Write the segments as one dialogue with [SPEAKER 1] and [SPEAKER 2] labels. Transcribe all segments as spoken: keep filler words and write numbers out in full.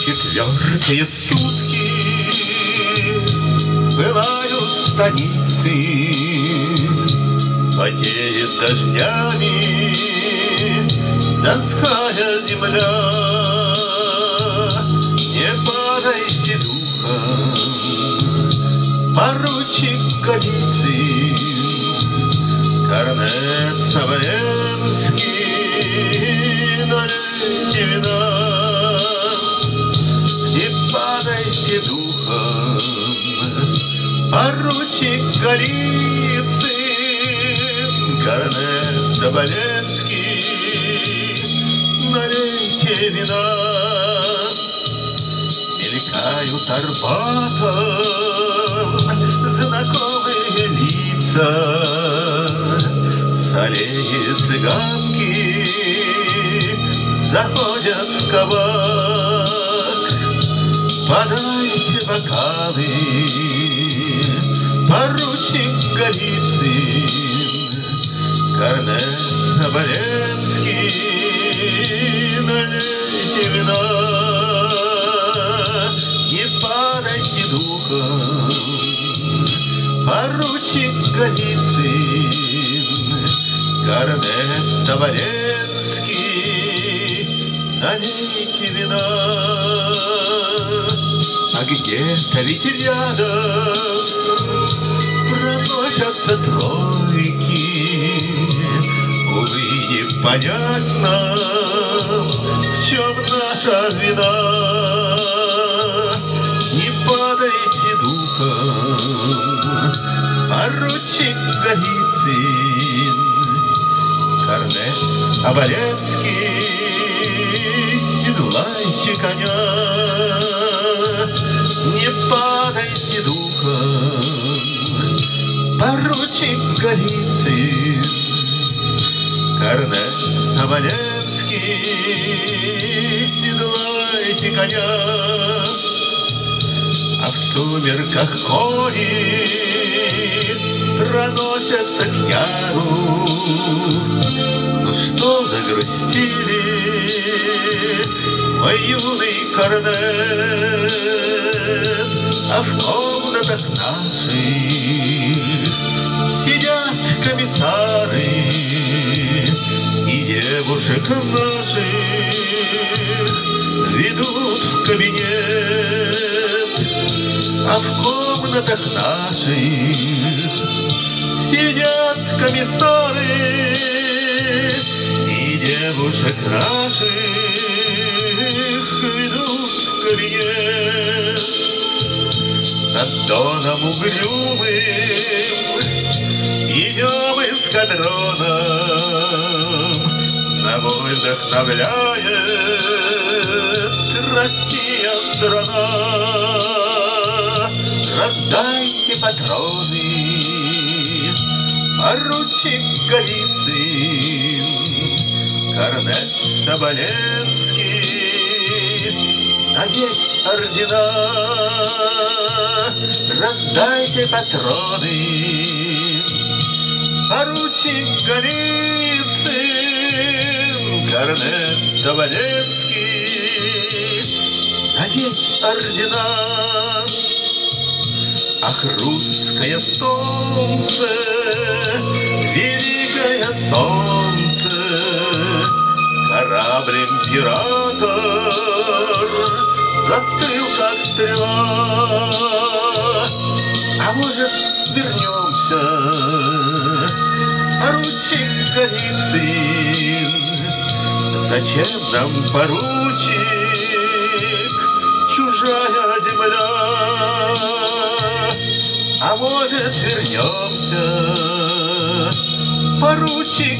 [SPEAKER 1] Четвертые сутки пылают станицы, потеет дождями донская земля. Не падайте духом, поручик Голицын, корнет Соболенский, налейте вина. Не падайте духом, поручик Голицын, корнет Соболенский, налейте вина. Мелькают Арбатом знакомые лица, с аллеи цыганки заходят в кабак. Подайте бокалы, поручик Голицын, корнет Соболенский, налейте вина. Не падайте духом, поручик Голицын, корнет Соболенский, налейте вина. А где-то ведь рядом проносятся тройки. Увы, непонятно, в чем наша вина. Не падайте духом, поручик Голицын, корнет Соболенский, седлайте коня. Не падайте духом, поручик Голицын, корнет Соболенский, седлайте коня. А в сумерках кони проносятся к яру. Ну что загрустили, мой юный корнет? А в комнатах наших сидят комиссары, и девушек наших ведут в кабинет. А в комнатах наших сидят комиссары, и девушек наших ведут в кабинет. Над доном угрюмым идем эскадроном, на бой вдохновляет Россия страна. Раздайте патроны, поручик Голицын, корнет Соболенский, надеть ордена. Раздайте патроны, поручик Голицын, корнет Соболенский, надеть ордена. Ах, русское солнце, великое солнце, корабль-император застыл, как стрела. А может, вернемся, поручик Голицын? Зачем нам, поручик, чужая земля? А может, вернемся, поручик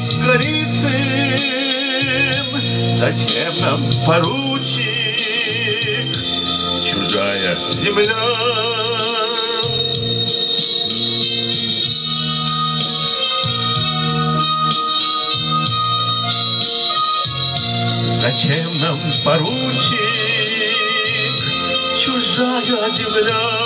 [SPEAKER 1] Голицын? Зачем нам, поручик, чужая земля? Зачем нам, поручик, чужая земля?